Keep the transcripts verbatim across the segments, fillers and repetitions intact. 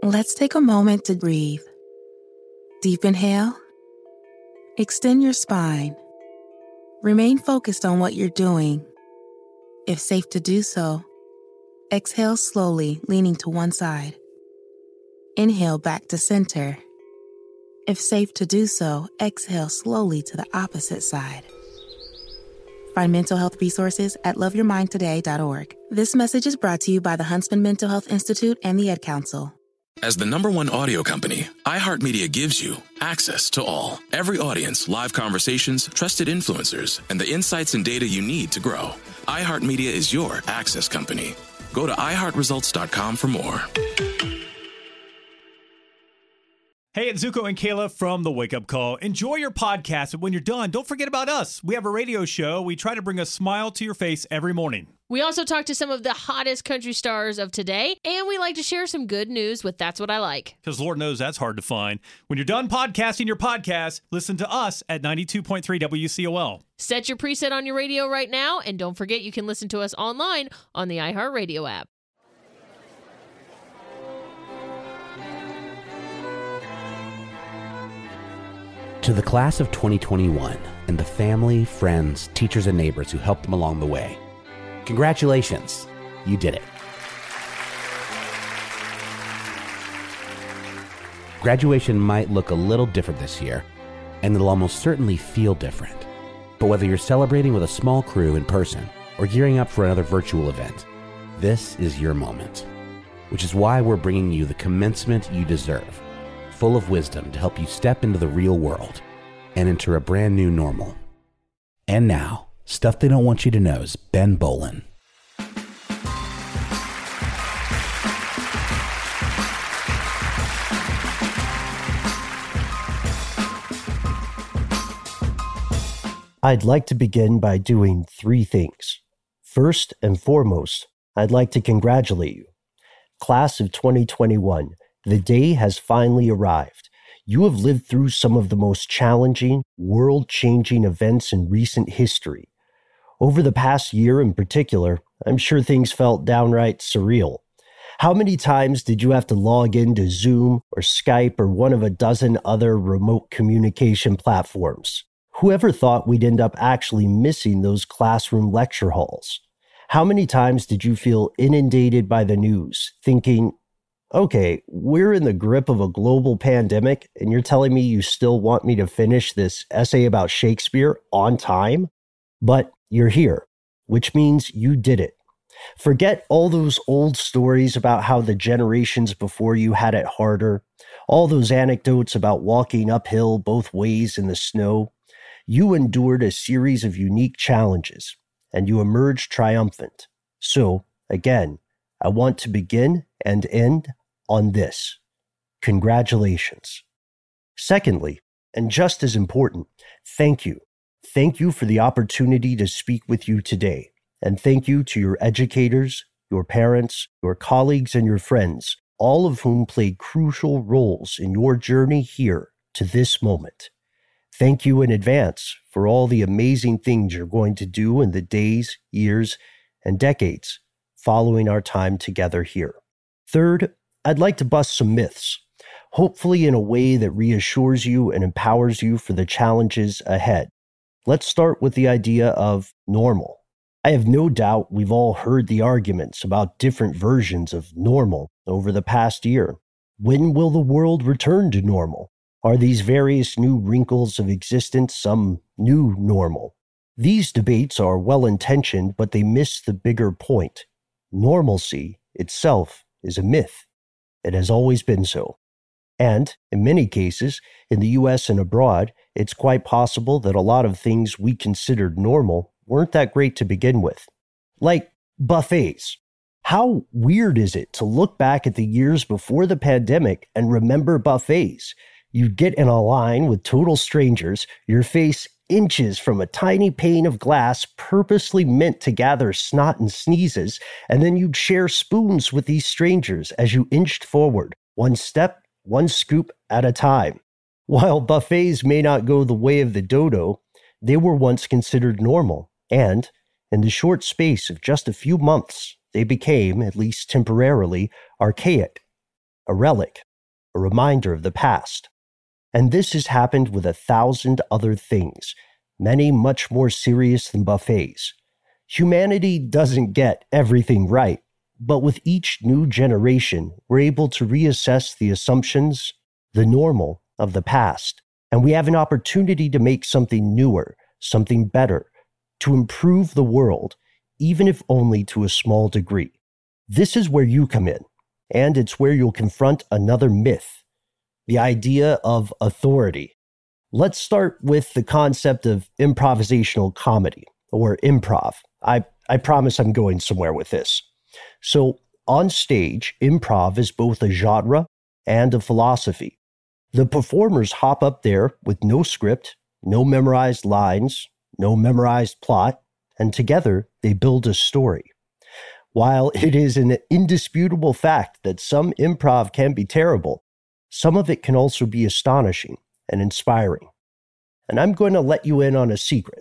Let's take a moment to breathe. Deep inhale. Extend your spine. Remain focused on what you're doing. If safe to do so, exhale slowly, leaning to one side. Inhale back to center. If safe to do so, exhale slowly to the opposite side. Find mental health resources at love your mind today dot org. This message is brought to you by the Huntsman Mental Health Institute and the Ad Council. As the number one audio company, iHeartMedia gives you access to all. Every audience, live conversations, trusted influencers, and the insights and data you need to grow. iHeartMedia is your access company. Go to i heart results dot com for more. Hey, it's Zuko and Kayla from The Wake Up Call. Enjoy your podcast, but when you're done, don't forget about us. We have a radio show. We try to bring a smile to your face every morning. We also talk to some of the hottest country stars of today, and we like to share some good news with That's What I Like. Because Lord knows that's hard to find. When you're done podcasting your podcast, listen to us at ninety-two point three W C O L. Set your preset on your radio right now, and don't forget you can listen to us online on the iHeartRadio app. To the class of twenty twenty-one and the family, friends, teachers, and neighbors who helped them along the way, congratulations, you did it. Graduation might look a little different this year, and it'll almost certainly feel different. But whether you're celebrating with a small crew in person or gearing up for another virtual event, this is your moment. Which is why we're bringing you the commencement you deserve, full of wisdom to help you step into the real world and enter a brand new normal. And now, Stuff They Don't Want You to Know's Ben Bowlin. I'd like to begin by doing three things. First and foremost, I'd like to congratulate you. Class of twenty twenty-one, the day has finally arrived. You have lived through some of the most challenging, world-changing events in recent history. Over the past year in particular, I'm sure things felt downright surreal. How many times did you have to log into Zoom or Skype or one of a dozen other remote communication platforms? Whoever thought we'd end up actually missing those classroom lecture halls? How many times did you feel inundated by the news, thinking, okay, we're in the grip of a global pandemic, and you're telling me you still want me to finish this essay about Shakespeare on time? But you're here, which means you did it. Forget all those old stories about how the generations before you had it harder, all those anecdotes about walking uphill both ways in the snow. You endured a series of unique challenges, and you emerged triumphant. So, again, I want to begin and end on this. Congratulations. Secondly, and just as important, thank you. Thank you for the opportunity to speak with you today. And thank you to your educators, your parents, your colleagues, and your friends, all of whom played crucial roles in your journey here to this moment. Thank you in advance for all the amazing things you're going to do in the days, years, and decades following our time together here. Third, I'd like to bust some myths, hopefully in a way that reassures you and empowers you for the challenges ahead. Let's start with the idea of normal. I have no doubt we've all heard the arguments about different versions of normal over the past year. When will the world return to normal? Are these various new wrinkles of existence some new normal? These debates are well-intentioned, but they miss the bigger point. Normalcy itself is a myth. It has always been so. And, in many cases, in the U S and abroad, it's quite possible that a lot of things we considered normal weren't that great to begin with. Like buffets. How weird is it to look back at the years before the pandemic and remember buffets? You'd get in a line with total strangers, your face inches from a tiny pane of glass purposely meant to gather snot and sneezes, and then you'd share spoons with these strangers as you inched forward, one step, one scoop at a time. While buffets may not go the way of the dodo, they were once considered normal, and, in the short space of just a few months, they became, at least temporarily, archaic. a relic, a reminder of the past. And this has happened with a thousand other things, many much more serious than buffets. Humanity doesn't get everything right, but with each new generation, we're able to reassess the assumptions, the normal of the past, and we have an opportunity to make something newer, something better, to improve the world, even if only to a small degree. This is where you come in, and it's where you'll confront another myth, the idea of authority. Let's start with the concept of improvisational comedy, or improv. I, I promise I'm going somewhere with this. So, on stage, improv is both a genre and a philosophy. The performers hop up there with no script, no memorized lines, no memorized plot, and together they build a story. While it is an indisputable fact that some improv can be terrible, some of it can also be astonishing and inspiring. And I'm going to let you in on a secret.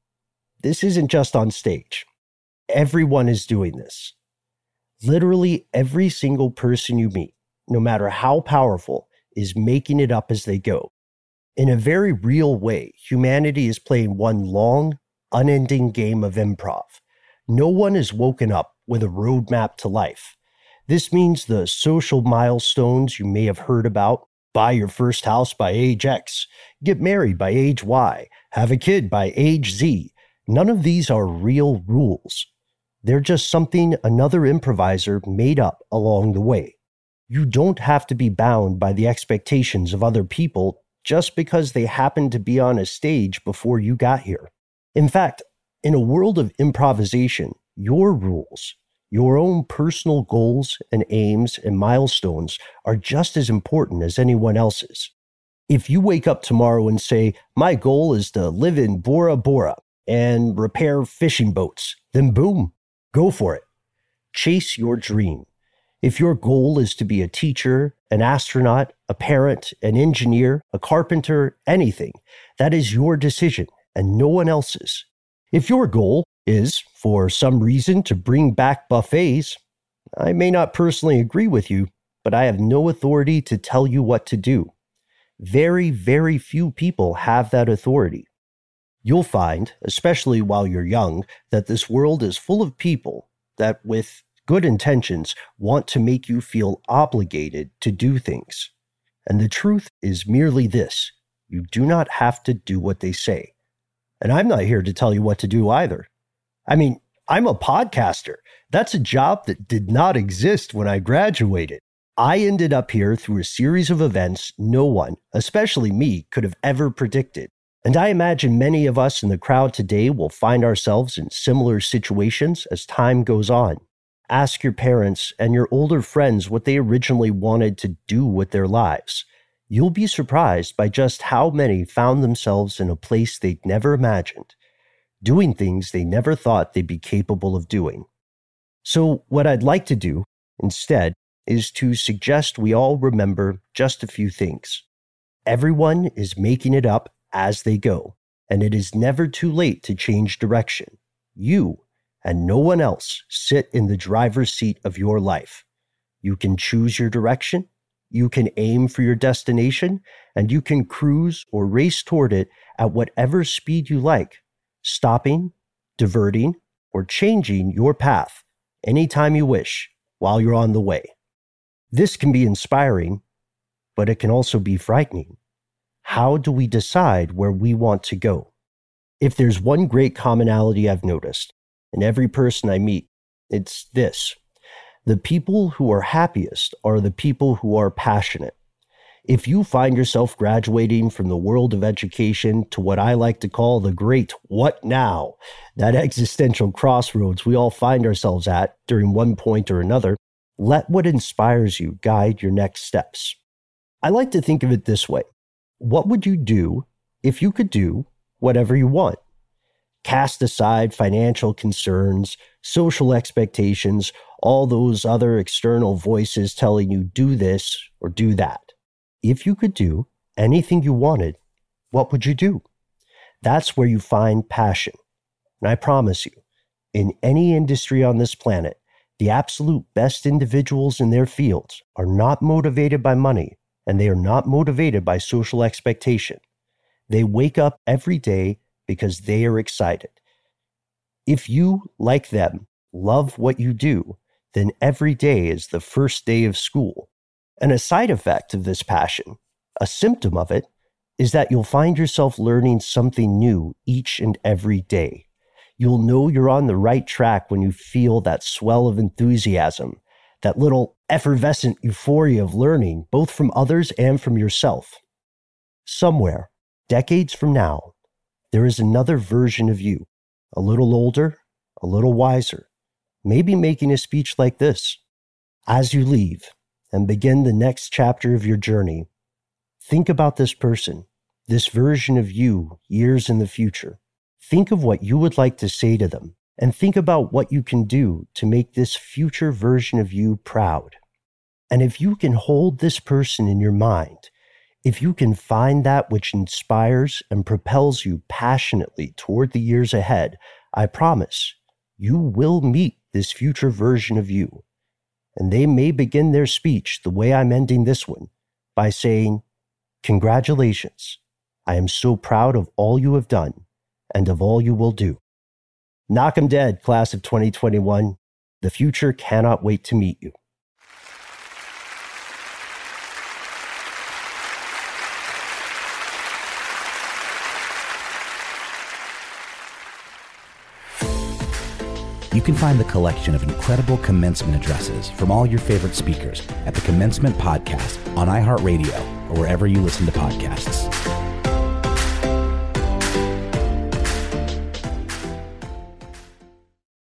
This isn't just on stage. Everyone is doing this. Literally every single person you meet, no matter how powerful, is making it up as they go. In a very real way, humanity is playing one long, unending game of improv. No one is woken up with a roadmap to life. This means the social milestones you may have heard about: buy your first house by age X, get married by age Y, have a kid by age Z. None of these are real rules. They're just something another improviser made up along the way. You don't have to be bound by the expectations of other people just because they happened to be on a stage before you got here. In fact, in a world of improvisation, your rules, your own personal goals and aims and milestones are just as important as anyone else's. If you wake up tomorrow and say, my goal is to live in Bora Bora and repair fishing boats, then boom, go for it. Chase your dream. If your goal is to be a teacher, an astronaut, a parent, an engineer, a carpenter, anything, that is your decision and no one else's. If your goal is, for some reason, to bring back buffets, I may not personally agree with you, but I have no authority to tell you what to do. Very, very few people have that authority. You'll find, especially while you're young, that this world is full of people that, with good intentions, want to make you feel obligated to do things. And the truth is merely this: you do not have to do what they say. And I'm not here to tell you what to do either. I mean, I'm a podcaster. That's a job that did not exist when I graduated. I ended up here through a series of events no one, especially me, could have ever predicted. And I imagine many of us in the crowd today will find ourselves in similar situations as time goes on. Ask your parents and your older friends what they originally wanted to do with their lives. You'll be surprised by just how many found themselves in a place they'd never imagined, doing things they never thought they'd be capable of doing. So what I'd like to do, instead, is to suggest we all remember just a few things. Everyone is making it up as they go, and it is never too late to change direction. You and no one else sit in the driver's seat of your life. You can choose your direction, you can aim for your destination, and you can cruise or race toward it at whatever speed you like, stopping, diverting, or changing your path anytime you wish while you're on the way. This can be inspiring, but it can also be frightening. How do we decide where we want to go? If there's one great commonality I've noticed in every person I meet, it's this: the people who are happiest are the people who are passionate. If you find yourself graduating from the world of education to what I like to call the great what now, that existential crossroads we all find ourselves at during one point or another, let what inspires you guide your next steps. I like to think of it this way. What would you do if you could do whatever you want? Cast aside financial concerns, social expectations, all those other external voices telling you do this or do that. If you could do anything you wanted, what would you do? That's where you find passion. And I promise you, in any industry on this planet, The absolute best individuals in their fields are not motivated by money, and they are not motivated by social expectation. They wake up every day because they are excited. If you, like them, love what you do, then every day is the first day of school. And a side effect of this passion, a symptom of it, is that you'll find yourself learning something new each and every day. You'll know you're on the right track when you feel that swell of enthusiasm, that little effervescent euphoria of learning, both from others and from yourself. Somewhere, decades from now, there is another version of you, a little older, a little wiser, maybe making a speech like this. As you leave and begin the next chapter of your journey, think about this person, this version of you years in the future. Think of what you would like to say to them, and think about what you can do to make this future version of you proud. And if you can hold this person in your mind, if you can find that which inspires and propels you passionately toward the years ahead, I promise you will meet this future version of you. And they may begin their speech the way I'm ending this one, by saying, "Congratulations. I am so proud of all you have done and of all you will do." Knock 'em dead, class of twenty twenty-one. The future cannot wait to meet you. You can find the collection of incredible commencement addresses from all your favorite speakers at the Commencement Podcast on iHeartRadio or wherever you listen to podcasts.